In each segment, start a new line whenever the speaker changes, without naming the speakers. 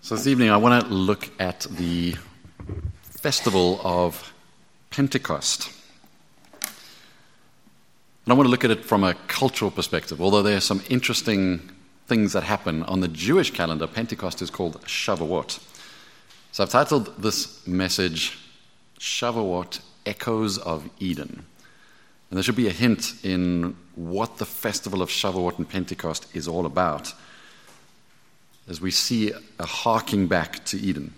So this evening I want to look at the festival of Pentecost. And I want to look at it from a cultural perspective. Although there are some interesting things that happen on the Jewish calendar, Pentecost is called Shavuot. So I've titled this message, Shavuot, Echoes of Eden. And there should be a hint in what the festival of Shavuot and Pentecost is all about, as we see a harking back to Eden.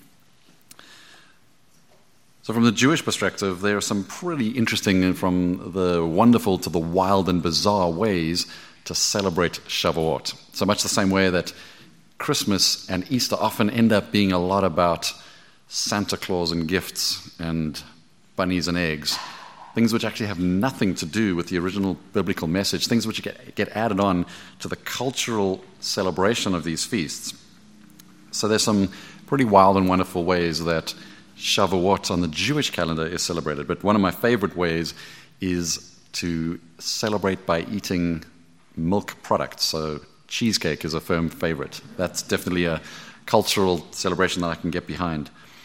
So from the Jewish perspective, there are some pretty interesting and from the wonderful to the wild and bizarre ways to celebrate Shavuot. So much the same way that Christmas and Easter often end up being a lot about Santa Claus and gifts and bunnies and eggs, things which actually have nothing to do with the original biblical message, things which get added on to the cultural celebration of these feasts. So there's some pretty wild and wonderful ways that Shavuot on the Jewish calendar is celebrated. But one of my favorite ways is to celebrate by eating milk products. So cheesecake is a firm favorite. That's definitely a cultural celebration that I can get behind.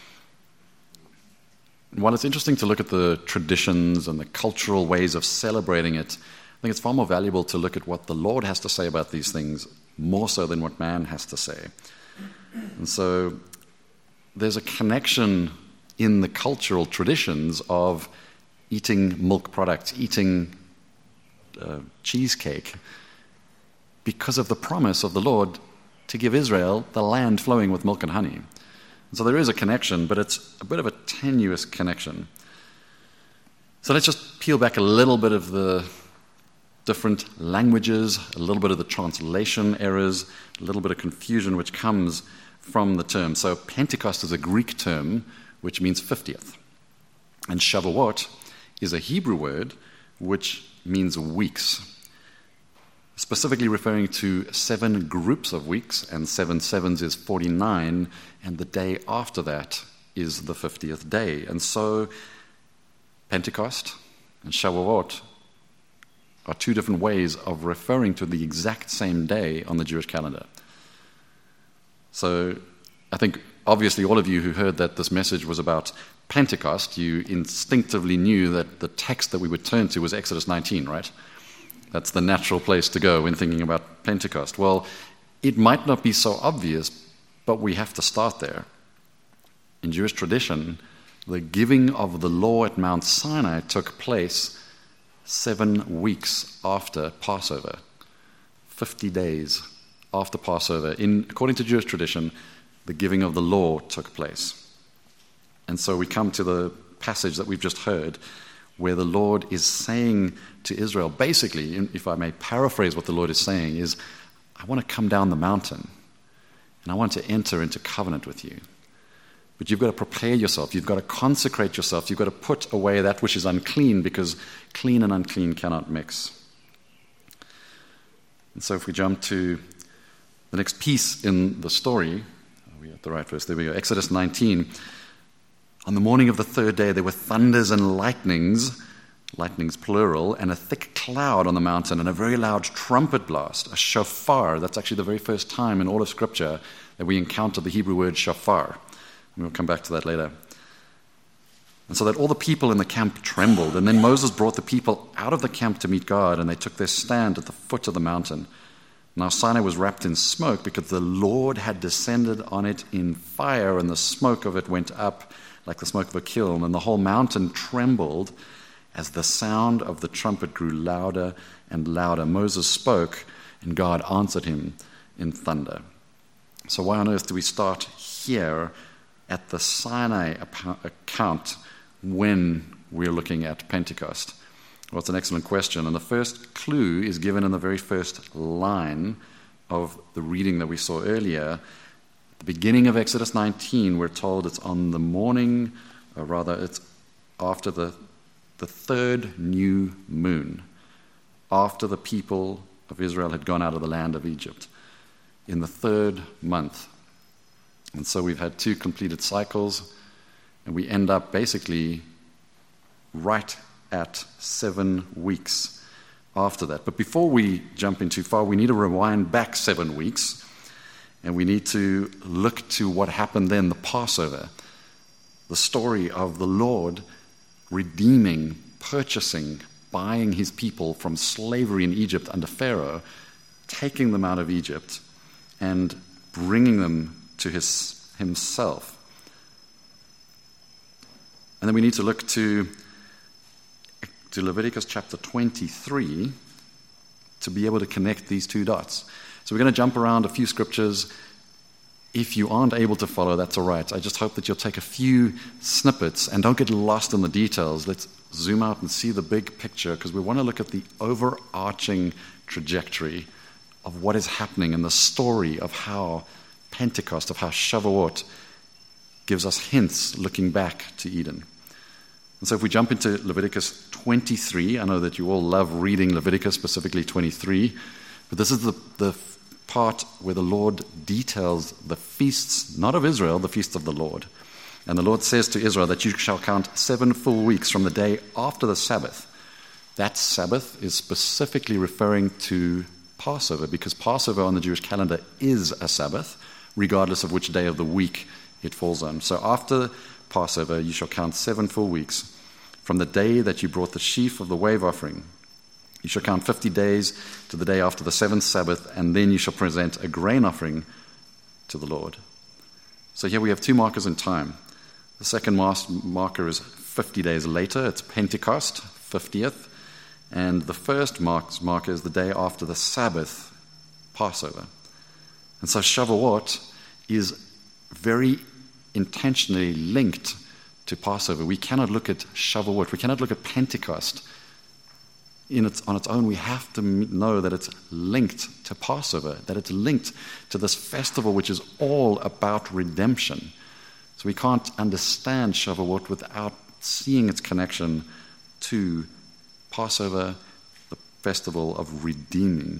And while it's interesting to look at the traditions and the cultural ways of celebrating it, I think it's far more valuable to look at what the Lord has to say about these things, more so than what man has to say. And so there's a connection in the cultural traditions of eating milk products, eating cheesecake, because of the promise of the Lord to give Israel the land flowing with milk and honey. And so there is a connection, but it's a bit of a tenuous connection. So let's just peel back a little bit of the different languages, a little bit of the translation errors, a little bit of confusion which comes from the term. So Pentecost is a Greek term which means 50th. And Shavuot is a Hebrew word which means weeks, specifically referring to 7 groups of weeks, and 7 sevens is 49, and the day after that is the 50th day. And so Pentecost and Shavuot are 2 different ways of referring to the exact same day on the Jewish calendar. So I think obviously all of you who heard that this message was about Pentecost, you instinctively knew that the text that we would turn to was Exodus 19, right? That's the natural place to go when thinking about Pentecost. Well, it might not be so obvious, but we have to start there. In Jewish tradition, the giving of the law at Mount Sinai took place 7 weeks after Passover, 50 days after Passover. According to Jewish tradition, the giving of the law took place. And so we come to the passage that we've just heard, where the Lord is saying to Israel, basically, if I may paraphrase what the Lord is saying, is, I want to come down the mountain, and I want to enter into covenant with you. But you've got to prepare yourself, you've got to consecrate yourself, you've got to put away that which is unclean, because clean and unclean cannot mix. And so if we jump to the next piece in the story, are we at the right verse? There we go, Exodus 19. On the morning of the 3rd day, there were thunders and lightnings plural, and a thick cloud on the mountain, and a very loud trumpet blast, a shofar. That's actually the very first time in all of Scripture that we encounter the Hebrew word shofar. And we'll come back to that later. And so that all the people in the camp trembled. And then Moses brought the people out of the camp to meet God, and they took their stand at the foot of the mountain. Now Sinai was wrapped in smoke, because the Lord had descended on it in fire, and the smoke of it went up like the smoke of a kiln, and the whole mountain trembled as the sound of the trumpet grew louder and louder. Moses spoke, and God answered him in thunder. So why on earth do we start here at the Sinai account when we're looking at Pentecost? Well, it's an excellent question, and the first clue is given in the very first line of the reading that we saw earlier. At the beginning of Exodus 19, we're told it's on the morning, or rather it's after the 3rd new moon, after the people of Israel had gone out of the land of Egypt, in the 3rd month. And so we've had 2 completed cycles, and we end up basically right at 7 weeks after that. But before we jump in too far, we need to rewind back 7 weeks And we need to look to what happened then, the Passover, the story of the Lord redeeming, purchasing, buying his people from slavery in Egypt under Pharaoh, taking them out of Egypt and bringing them to himself. And then we need to look to Leviticus chapter 23 to be able to connect these two dots. So we're going to jump around a few scriptures. If you aren't able to follow, that's all right. I just hope that you'll take a few snippets and don't get lost in the details. Let's zoom out and see the big picture, because we want to look at the overarching trajectory of what is happening in the story of how Pentecost, of how Shavuot gives us hints looking back to Eden. And so if we jump into Leviticus 23, I know that you all love reading Leviticus, specifically 23, but this is the part where the Lord details the feasts, not of Israel, the feasts of the Lord. And the Lord says to Israel that you shall count 7 full weeks from the day after the Sabbath. That Sabbath is specifically referring to Passover, because Passover on the Jewish calendar is a Sabbath, regardless of which day of the week it falls on. So after Passover, you shall count 7 full weeks from the day that you brought the sheaf of the wave offering. You shall count 50 days to the day after the 7th Sabbath, and then you shall present a grain offering to the Lord. So here we have 2 markers in time. The second marker is 50 days later. It's Pentecost, 50th. And the first marker is the day after the Sabbath, Passover. And so Shavuot is very intentionally linked to Passover. We cannot look at Shavuot, we cannot look at Pentecost on its own. We have to know that it's linked to Passover, that it's linked to this festival which is all about redemption. So we can't understand Shavuot without seeing its connection to Passover, the festival of redeeming.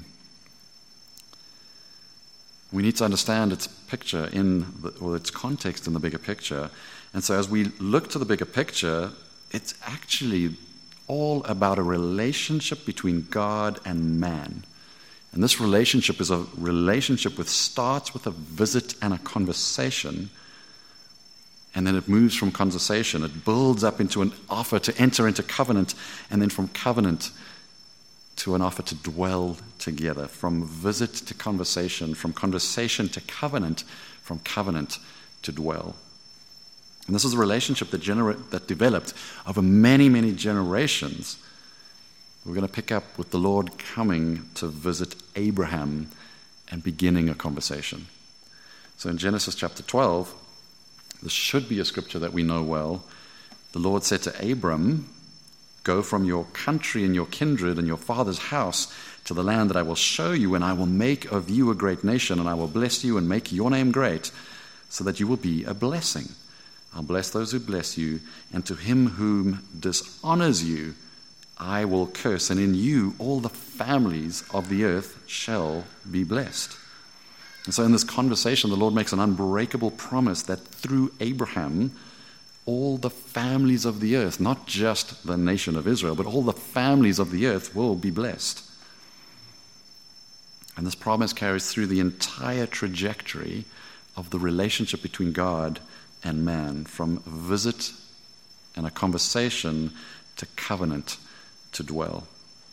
We need to understand its picture or its context in the bigger picture. And so as we look to the bigger picture, it's actually all about a relationship between God and man. And this relationship is a relationship which starts with a visit and a conversation, and then it moves from conversation. It builds up into an offer to enter into covenant, and then from covenant to an offer to dwell together. From visit to conversation, from conversation to covenant, from covenant to dwell. And this is a relationship that developed over many, many generations. We're going to pick up with the Lord coming to visit Abraham and beginning a conversation. So in Genesis chapter 12, this should be a scripture that we know well. The Lord said to Abram, "Go from your country and your kindred and your father's house to the land that I will show you, and I will make of you a great nation, and I will bless you and make your name great, so that you will be a blessing. I'll bless those who bless you, and to him whom dishonors you, I will curse, and in you all the families of the earth shall be blessed." And so in this conversation, the Lord makes an unbreakable promise that through Abraham, all the families of the earth, not just the nation of Israel, but all the families of the earth will be blessed. And this promise carries through the entire trajectory of the relationship between God and man, from visit and a conversation to covenant to dwell.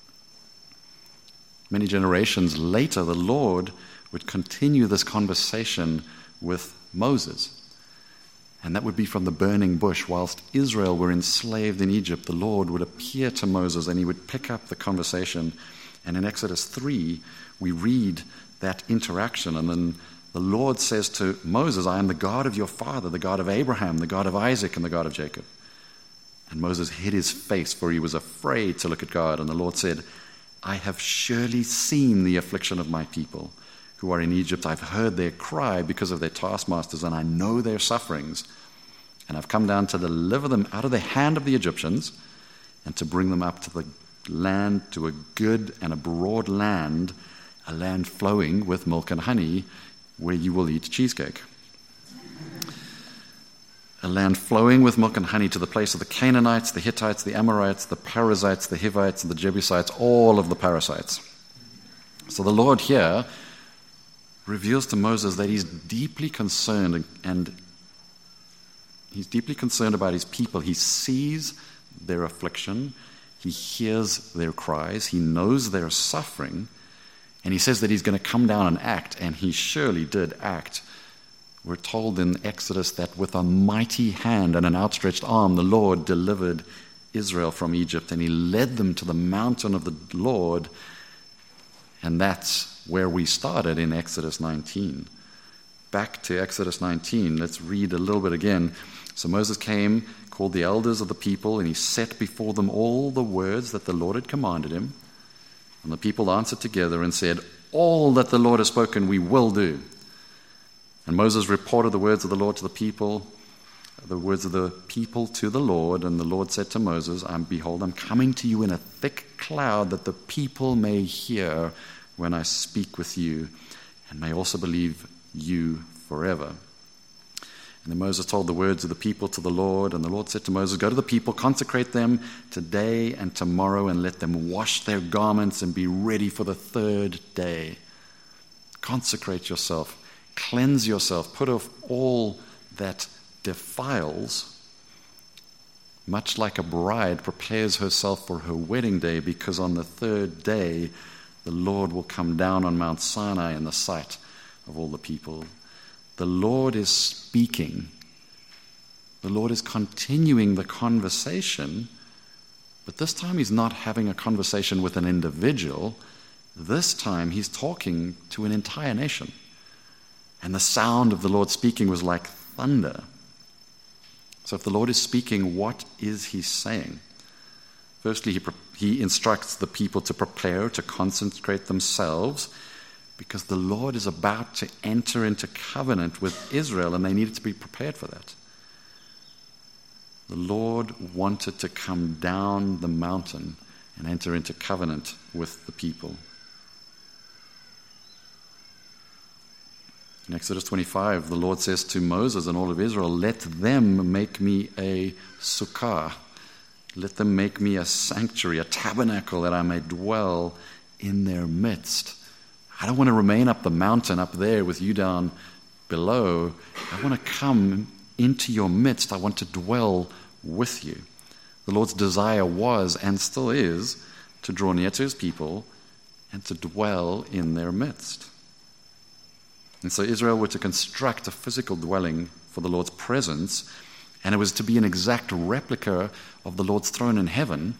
Many generations later, the Lord would continue this conversation with Moses. And that would be from the burning bush. Whilst Israel were enslaved in Egypt, the Lord would appear to Moses and he would pick up the conversation. And in Exodus 3, we read that interaction. And then the Lord says to Moses, "I am the God of your father, the God of Abraham, the God of Isaac, and the God of Jacob." And Moses hid his face, for he was afraid to look at God. And the Lord said, "I have surely seen the affliction of my people who are in Egypt. I've heard their cry because of their taskmasters, and I know their sufferings. And I've come down to deliver them out of the hand of the Egyptians and to bring them up to the land, to a good and a broad land, a land flowing with milk and honey, where you will eat cheesecake. A land flowing with milk and honey, to the place of the Canaanites, the Hittites, the Amorites, the Perizzites, the Hivites, and the Jebusites, all of the parasites." So the Lord here reveals to Moses that he's deeply concerned, and he's deeply concerned about his people. He sees their affliction, he hears their cries, he knows their suffering, and he says that he's going to come down and act, and he surely did act. We're told in Exodus that with a mighty hand and an outstretched arm, the Lord delivered Israel from Egypt, and he led them to the mountain of the Lord, and that's where we started in Exodus 19. Back to Exodus 19, let's read a little bit again. So Moses came, called the elders of the people, and he set before them all the words that the Lord had commanded him. And the people answered together and said, "All that the Lord has spoken we will do." And Moses reported the words of the Lord to the people, the words of the people to the Lord. And the Lord said to Moses, "Behold, I'm coming to you in a thick cloud, that the people may hear when I speak with you, and may also believe you forever." And then Moses told the words of the people to the Lord, and the Lord said to Moses, "Go to the people, consecrate them today and tomorrow, and let them wash their garments and be ready for the third day. Consecrate yourself, cleanse yourself, put off all that defiles, much like a bride prepares herself for her wedding day, because on the third day the Lord will come down on Mount Sinai in the sight of all the people." The Lord is speaking. The Lord is continuing the conversation, but this time he's not having a conversation with an individual. This time he's talking to an entire nation. And the sound of the Lord speaking was like thunder. So if the Lord is speaking, what is he saying? Firstly, he instructs the people to prepare, to consecrate themselves, because the Lord is about to enter into covenant with Israel, and they needed to be prepared for that. The Lord wanted to come down the mountain and enter into covenant with the people. In Exodus 25, the Lord says to Moses and all of Israel, "Let them make me a sukkah. Let them make me a sanctuary, a tabernacle, that I may dwell in their midst." I don't want to remain up the mountain up there with you down below. I want to come into your midst. I want to dwell with you. The Lord's desire was and still is to draw near to his people and to dwell in their midst. And so Israel were to construct a physical dwelling for the Lord's presence, and it was to be an exact replica of the Lord's throne in heaven.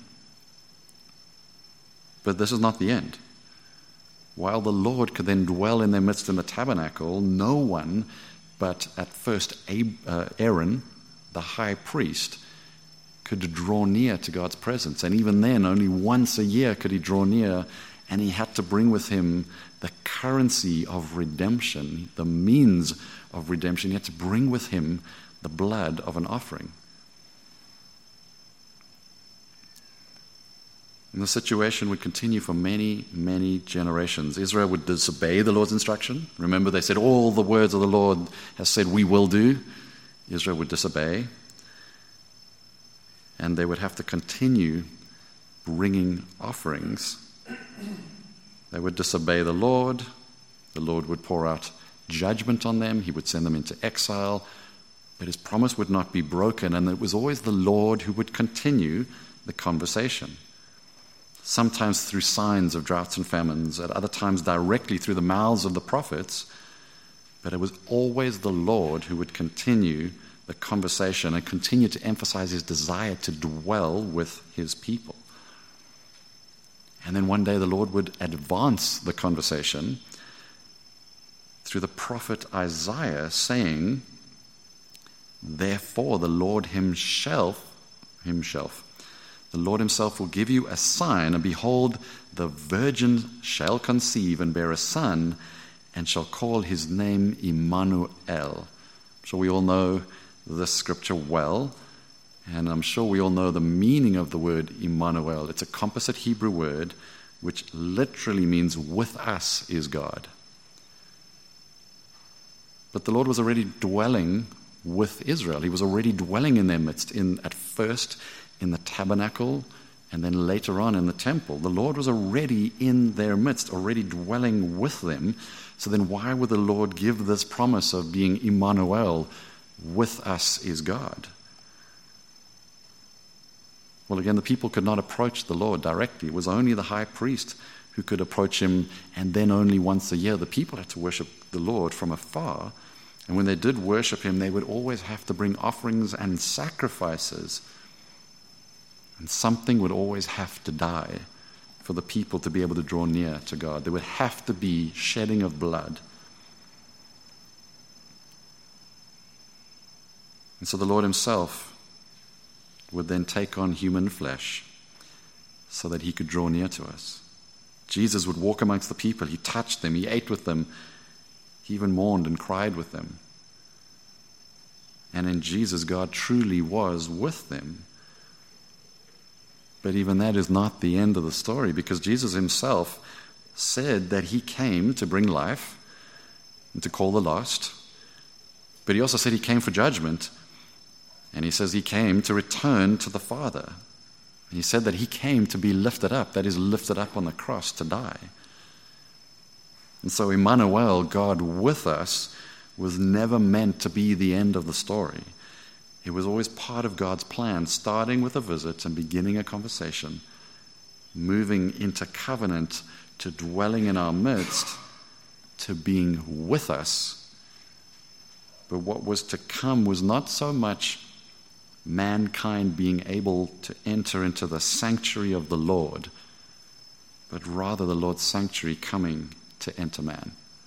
But this is not the end. While the Lord could then dwell in their midst in the tabernacle, no one but at first Aaron, the high priest, could draw near to God's presence. And even then, only once a year could he draw near, and he had to bring with him the currency of redemption, the means of redemption. He had to bring with him the blood of an offering. And the situation would continue for many, many generations. Israel would disobey the Lord's instruction. Remember, they said, "All the words of the Lord has said we will do." Israel would disobey. And they would have to continue bringing offerings. They would disobey the Lord. The Lord would pour out judgment on them. He would send them into exile. But his promise would not be broken, and it was always the Lord who would continue the conversation. Sometimes through signs of droughts and famines, at other times directly through the mouths of the prophets, but it was always the Lord who would continue the conversation and continue to emphasize his desire to dwell with his people. And then one day the Lord would advance the conversation through the prophet Isaiah, saying, "Therefore the Lord himself, the Lord himself will give you a sign, and behold, the virgin shall conceive and bear a son, and shall call his name Immanuel." So we all know this scripture well, and I'm sure we all know the meaning of the word Immanuel. It's a composite Hebrew word which literally means "with us is God." But the Lord was already dwelling with Israel. He was already dwelling in their midst, at first in the tabernacle, And then later on in the temple, the Lord was already in their midst, already dwelling with them. So then why would the Lord give this promise of being Emmanuel, with us is God? Well, again, the people could not approach the Lord directly. It was only the high priest who could approach him, and then only once a year. The people had to worship the Lord from afar. And when they did worship him, they would always have to bring offerings and sacrifices. And something would always have to die for the people to be able to draw near to God. There would have to be shedding of blood. And so the Lord himself would then take on human flesh so that he could draw near to us. Jesus would walk amongst the people. He touched them. He ate with them. He even mourned and cried with them. And in Jesus, God truly was with them. But even that is not the end of the story, because Jesus himself said that he came to bring life and to call the lost. But he also said he came for judgment. And he says he came to return to the Father. And he said that he came to be lifted up, that is, lifted up on the cross to die. And so Emmanuel, God with us, was never meant to be the end of the story. It was always part of God's plan, starting with a visit and beginning a conversation, moving into covenant, to dwelling in our midst, to being with us. But what was to come was not so much mankind being able to enter into the sanctuary of the Lord, but rather the Lord's sanctuary coming to enter man.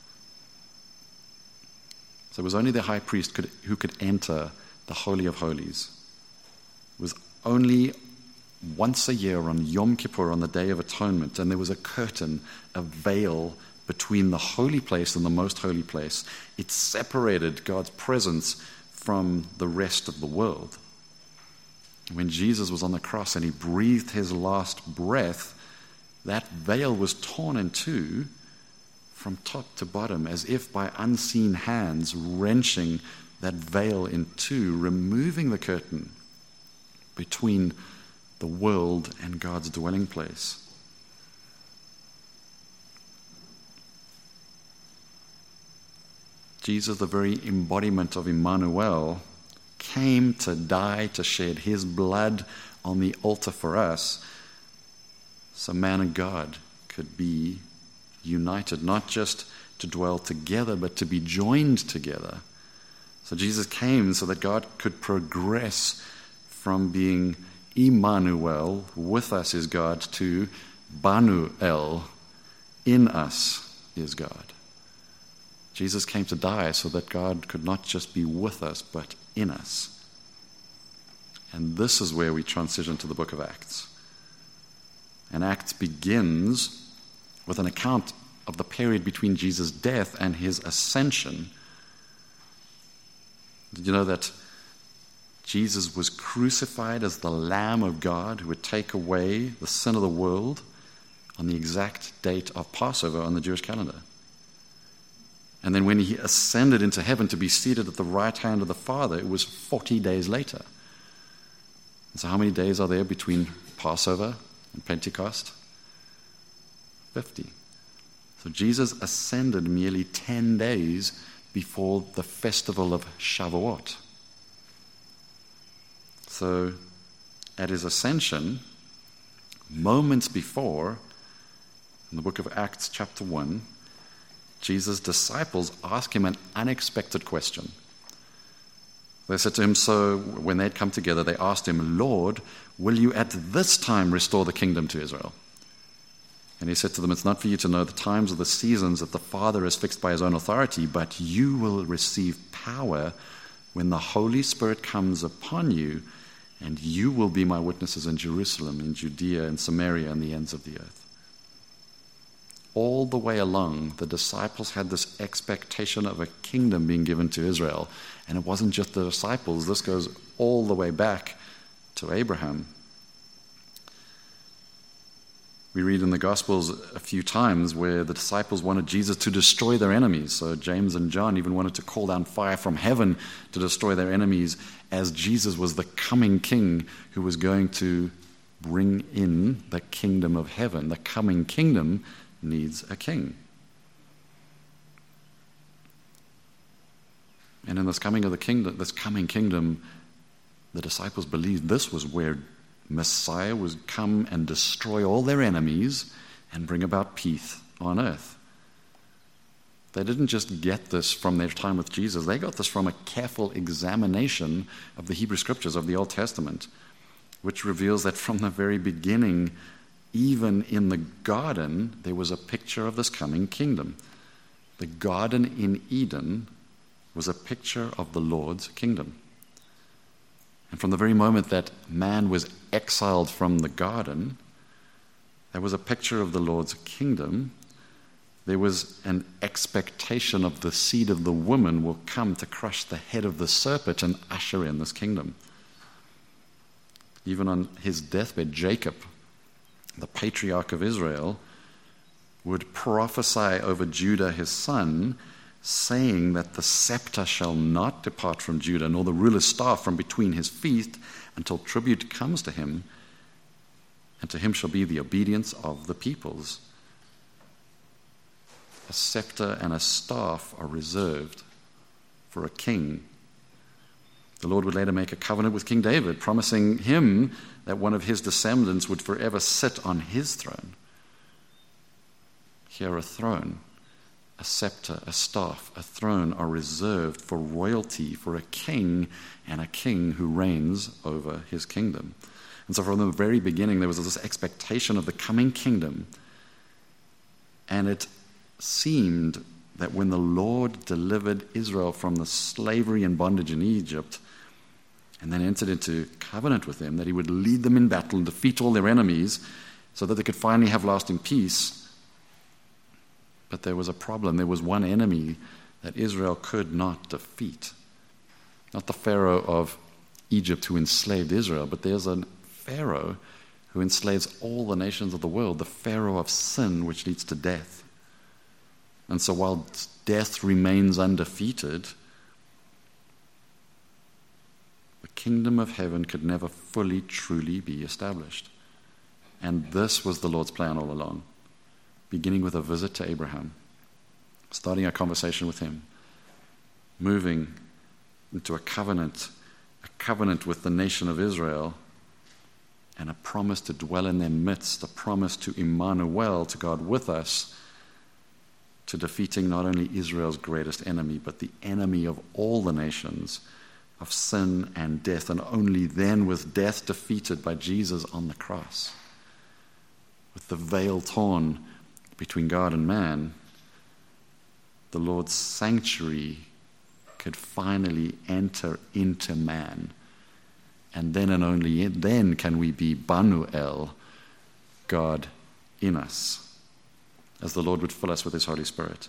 So it was only the high priest who could enter the Holy of Holies. It was only once a year on Yom Kippur, on the Day of Atonement, and there was a curtain, a veil between the holy place and the most holy place. It separated God's presence from the rest of the world. When Jesus was on the cross and he breathed his last breath, that veil was torn in two from top to bottom, as if by unseen hands wrenching that veil in two, removing the curtain between the world and God's dwelling place. Jesus, the very embodiment of Emmanuel, came to die, to shed his blood on the altar for us, so man and God could be united, not just to dwell together, but to be joined together. So Jesus came so that God could progress from being Emmanuel, with us is God, to Banuel, in us is God. Jesus came to die so that God could not just be with us, but in us. And this is where we transition to the book of Acts. And Acts begins with an account of the period between Jesus' death and his ascension. Did you know that Jesus was crucified as the Lamb of God who would take away the sin of the world on the exact date of Passover on the Jewish calendar? And then when he ascended into heaven to be seated at the right hand of the Father, it was 40 days later. And so how many days are there between Passover and Pentecost? 50. So Jesus ascended merely 10 days before the festival of Shavuot. So at his ascension, moments before, in the book of Acts chapter 1, Jesus' disciples ask him an unexpected question. They said to him, so when they'd come together, they asked him, Lord, will you at this time restore the kingdom to Israel? And he said to them, it's not for you to know the times or the seasons that the Father has fixed by his own authority, but you will receive power when the Holy Spirit comes upon you, and you will be my witnesses in Jerusalem, in Judea, and Samaria, and the ends of the earth. All the way along, the disciples had this expectation of a kingdom being given to Israel. And it wasn't just the disciples. This goes all the way back to Abraham. We read in the Gospels a few times where the disciples wanted Jesus to destroy their enemies. So James and John even wanted to call down fire from heaven to destroy their enemies, as Jesus was the coming king who was going to bring in the kingdom of heaven. The coming kingdom needs a king. And in this coming kingdom, the disciples believed this was where Messiah would come and destroy all their enemies and bring about peace on earth. They didn't just get this from their time with Jesus. They got this from a careful examination of the Hebrew Scriptures of the Old Testament, which reveals that from the very beginning, even in the garden, there was a picture of this coming kingdom. The garden in Eden was a picture of the Lord's kingdom. And from the very moment that man was exiled from the garden, there was a picture of the Lord's kingdom. There was an expectation of the seed of the woman will come to crush the head of the serpent and usher in this kingdom. Even on his deathbed, Jacob, the patriarch of Israel, would prophesy over Judah his son, saying that the scepter shall not depart from Judah, nor the ruler's staff from between his feet, until tribute comes to him, and to him shall be the obedience of the peoples. A scepter and a staff are reserved for a king. The Lord would later make a covenant with King David, promising him that one of his descendants would forever sit on his throne. Here, a throne, a scepter, a staff, a throne are reserved for royalty, for a king, and a king who reigns over his kingdom. And so from the very beginning, there was this expectation of the coming kingdom. And it seemed that when the Lord delivered Israel from the slavery and bondage in Egypt, and then entered into covenant with them, that he would lead them in battle and defeat all their enemies so that they could finally have lasting peace. But there was a problem. There was one enemy that Israel could not defeat. Not the Pharaoh of Egypt who enslaved Israel, but there's a Pharaoh who enslaves all the nations of the world, the Pharaoh of sin, which leads to death. And so while death remains undefeated, the kingdom of heaven could never fully, truly be established. And this was the Lord's plan all along, beginning with a visit to Abraham, starting a conversation with him, moving into a covenant with the nation of Israel, and a promise to dwell in their midst, a promise to Emmanuel, to God with us, to defeating not only Israel's greatest enemy, but the enemy of all the nations, of sin and death, and only then with death defeated by Jesus on the cross. With the veil torn between God and man, the Lord's sanctuary could finally enter into man. And then and only then can we be Banuel, God in us, as the Lord would fill us with his Holy Spirit.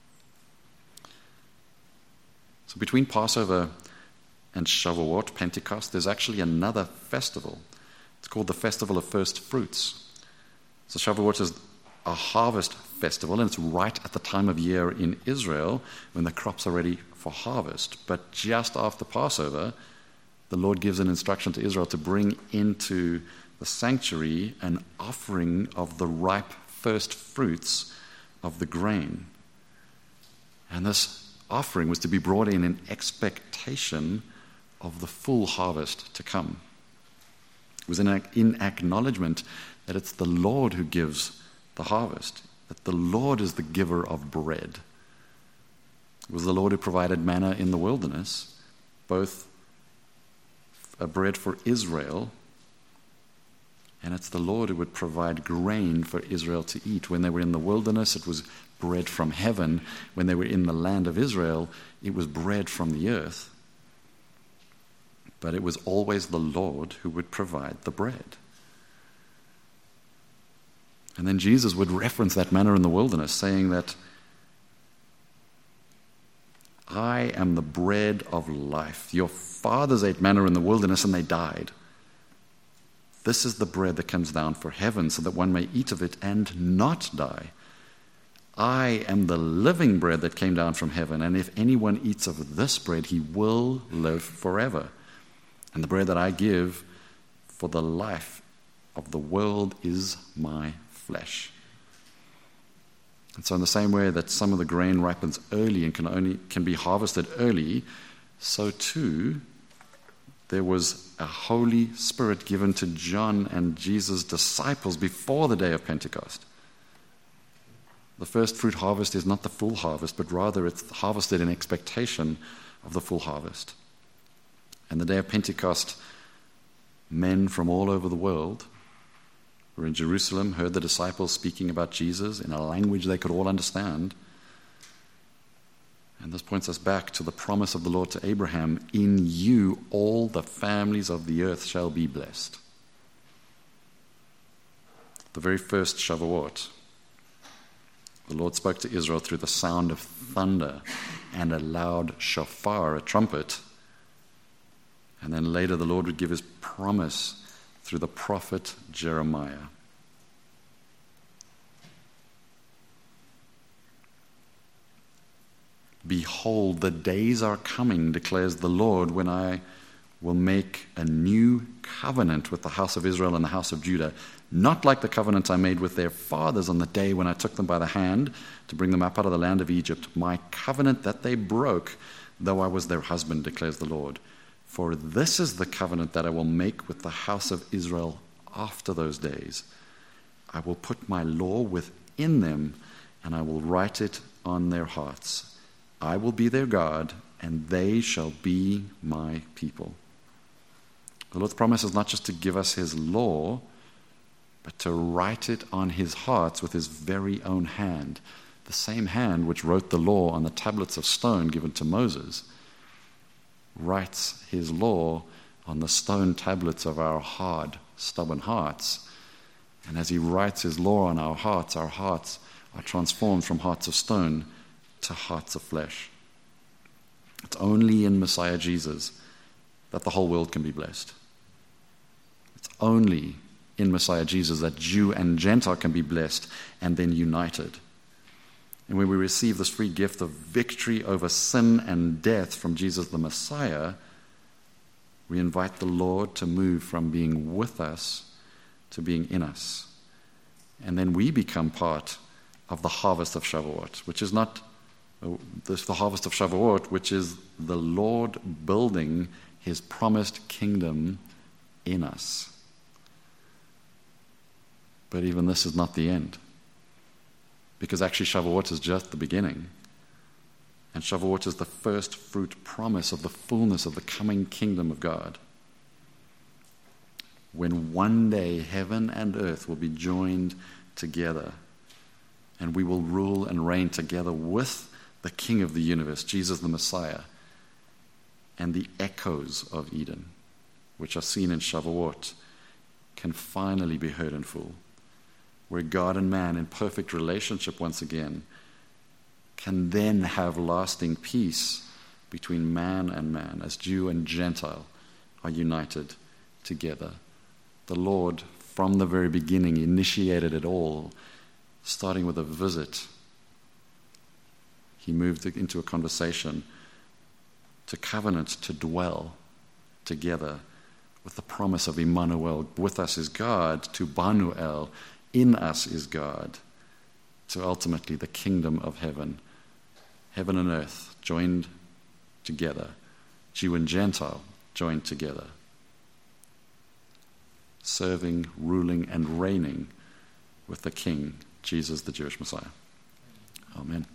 So between Passover and Shavuot, Pentecost, there's actually another festival. It's called the Festival of First Fruits. So Shavuot is a harvest festival, and it's right at the time of year in Israel when the crops are ready for harvest. But just after Passover, the Lord gives an instruction to Israel to bring into the sanctuary an offering of the ripe first fruits of the grain. And this offering was to be brought in expectation of the full harvest to come. It was in acknowledgement that it's the Lord who gives the harvest, that the Lord is the giver of bread. It was the Lord who provided manna in the wilderness, both a bread for Israel, and it's the Lord who would provide grain for Israel to eat. When they were in the wilderness, it was bread from heaven. When they were in the land of Israel, it was bread from the earth. But it was always the Lord who would provide the bread. And then Jesus would reference that manna in the wilderness, saying that I am the bread of life. Your fathers ate manna in the wilderness and they died. This is the bread that comes down from heaven so that one may eat of it and not die. I am the living bread that came down from heaven, and if anyone eats of this bread, he will live forever. And the bread that I give for the life of the world is my flesh. And so in the same way that some of the grain ripens early and can be harvested early, so too there was a Holy Spirit given to John and Jesus' disciples before the day of Pentecost. The first fruit harvest is not the full harvest, but rather it's harvested in expectation of the full harvest. And the day of Pentecost, men from all over the world were in Jerusalem, heard the disciples speaking about Jesus in a language they could all understand. And this points us back to the promise of the Lord to Abraham, in you all the families of the earth shall be blessed. The very first Shavuot, the Lord spoke to Israel through the sound of thunder and a loud shofar, a trumpet. And then later the Lord would give his promise through the prophet Jeremiah. Behold, the days are coming, declares the Lord, when I will make a new covenant with the house of Israel and the house of Judah, not like the covenant I made with their fathers on the day when I took them by the hand to bring them up out of the land of Egypt, my covenant that they broke, though I was their husband, declares the Lord. For this is the covenant that I will make with the house of Israel after those days. I will put my law within them, and I will write it on their hearts. I will be their God, and they shall be my people. The Lord's promise is not just to give us his law, but to write it on his hearts with his very own hand, the same hand which wrote the law on the tablets of stone given to Moses, writes his law on the stone tablets of our hard, stubborn hearts. And as he writes his law on our hearts are transformed from hearts of stone to hearts of flesh. It's only in Messiah Jesus that the whole world can be blessed. It's only in Messiah Jesus that Jew and Gentile can be blessed and then united. And when we receive this free gift of victory over sin and death from Jesus the Messiah, we invite the Lord to move from being with us to being in us. And then we become part of the harvest of Shavuot, which is not the harvest of Shavuot, which is the Lord building his promised kingdom in us. But even this is not the end. Because actually Shavuot is just the beginning. And Shavuot is the first fruit promise of the fullness of the coming kingdom of God. When one day heaven and earth will be joined together, and we will rule and reign together with the King of the universe, Jesus the Messiah, and the echoes of Eden, which are seen in Shavuot, can finally be heard in full, where God and man in perfect relationship once again can then have lasting peace between man and man, as Jew and Gentile are united together. The Lord, from the very beginning, initiated it all, starting with a visit. He moved into a conversation, to covenant, to dwell together with the promise of Immanuel. With us is God, to Banuel, in us is God, to ultimately the kingdom of heaven. Heaven and earth joined together, Jew and Gentile joined together, serving, ruling, and reigning with the King, Jesus the Jewish Messiah. Amen.